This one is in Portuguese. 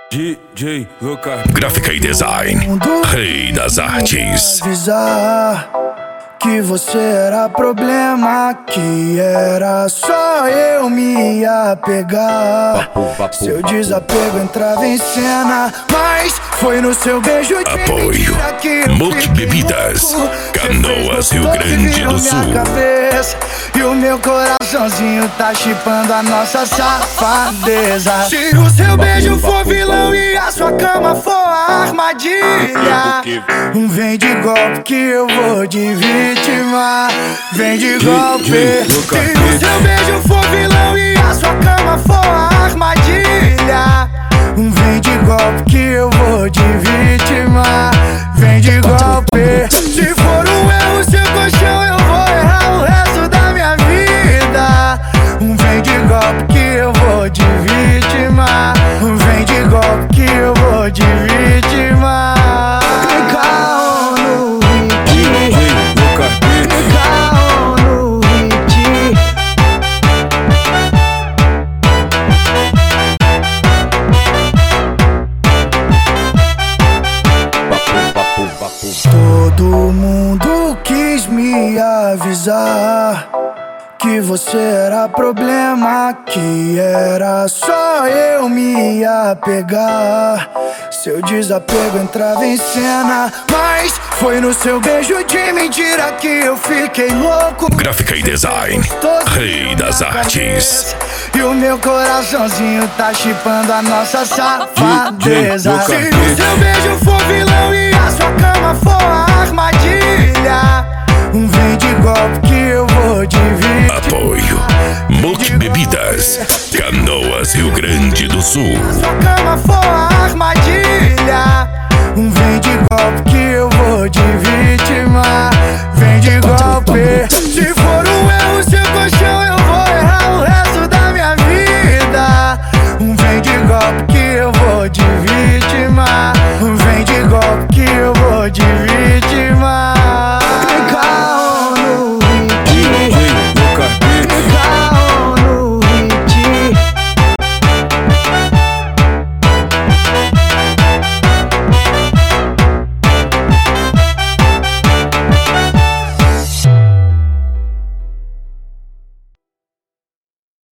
DJ Lucas. Gráfica e design, rei das artes. Avisar que você era problema, que era só eu me apegar. Seu desapego entrava em cena, mas foi no seu beijo de Apoio mentira que eu Multi Bebidas, Canoas, Rio Grande do Sul. E o meu coraçãozinho tá chipando a nossa safadeza. Se o seu beijo for vilão e a sua cama for armadilha, vem de golpe que eu vou de vítima. Vem de golpe. Se o seu beijo for vilão e a sua cama for armadilha, vem de golpe que eu vou de vítima. Vem de golpe. Se for um erro seu colchão, eu vou errar o resto da minha vida. Vem de golpe que eu vou de vítima. Vem de golpe que eu vou de vítima. Clica no hit, clica no hit. Todo mundo quis me avisar que você era problema, que era só eu me apegar. Seu desapego entrava em cena, mas foi no seu beijo de mentira que eu fiquei louco. Gráfica e design, rei das artes. E o meu coraçãozinho tá chipando a nossa safadeza. Se o seu beijo for vilão e a sua cama for armadilha, vem de golpe que eu vou de vítima. Apoio Multi Bebidas, Canoas, Rio Grande do Sul. Sua cama